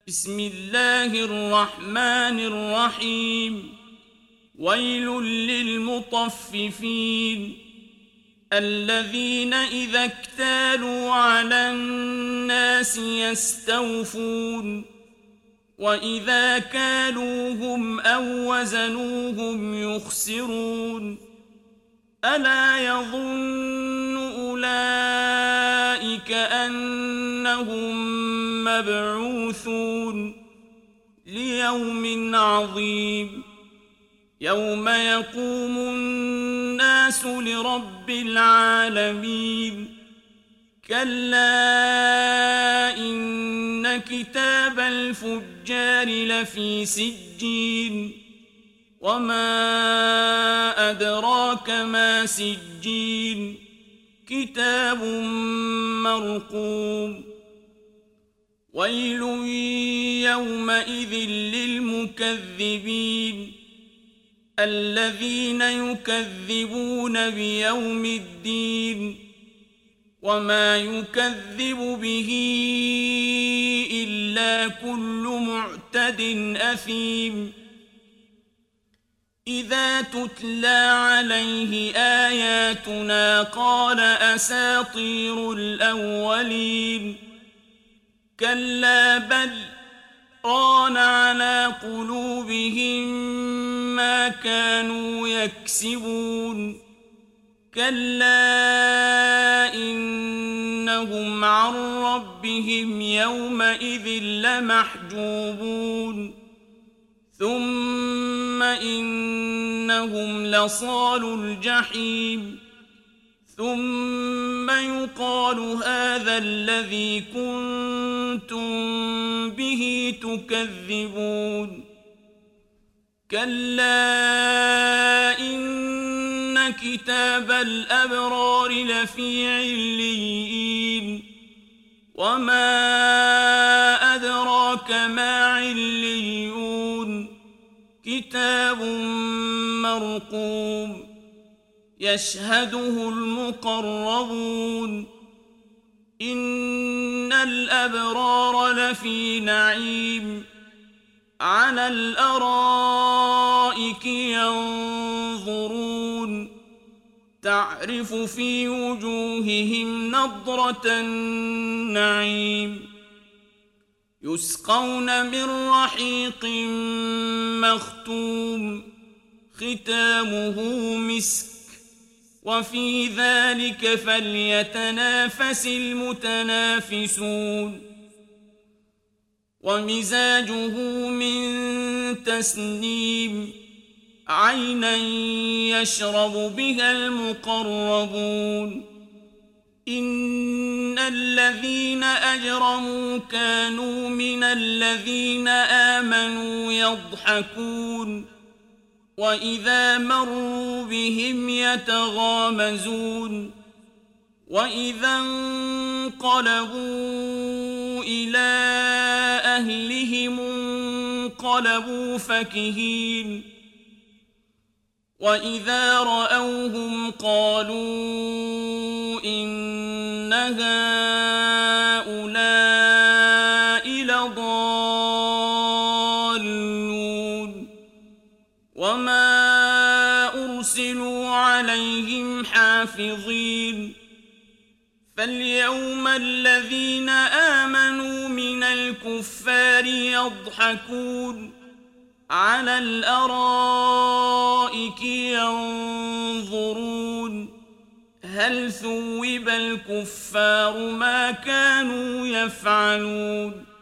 بسم الله الرحمن الرحيم. ويل للمطففين الذين إذا اكتالوا على الناس يستوفون وإذا كالوهم أو وزنوهم يخسرون ألا يظن أولئك أنهم مبعوثون ليوم عظيم يوم يقوم الناس لرب العالمين كلا إن كتاب الفجار لفي سجين وما أدراك ما سجين كتاب مرقوم ويل يومئذ للمكذبين الذين يكذبون بيوم الدين وما يكذب به إلا كل معتد أثيم إذا تتلى عليه آياتنا قال أساطير الأولين كلا بل ران على قلوبهم ما كانوا يكسبون كلا إنهم عن ربهم يومئذ لمحجوبون ثم إنهم لصالو الجحيم ثم يقال هذا الذي كنتم به تكذبون كلا إن كتاب الأبرار لفي عليين وما أدراك ما عليون كتاب مرقوم يشهده المقربون إن الأبرار لفي نعيم على الأرائك ينظرون تعرف في وجوههم نضرة النعيم يسقون من رحيق مختوم ختامه مسك وفي ذلك فليتنافس المتنافسون ومزاجه من تسنيم عينا يشرب بها المقربون إن الذين أجرموا كانوا من الذين آمنوا يضحكون وإذا مروا بهم يتغامزون وإذا انقلبوا إلى أهلهم انقلبوا فكهين وإذا رأوهم قالوا إن هؤلاء لضالون وما أرسلوا عليهم حافظين فاليوم الذين آمنوا من الكفار يضحكون على الأرائك ينظرون هل ثوب الكفار ما كانوا يفعلون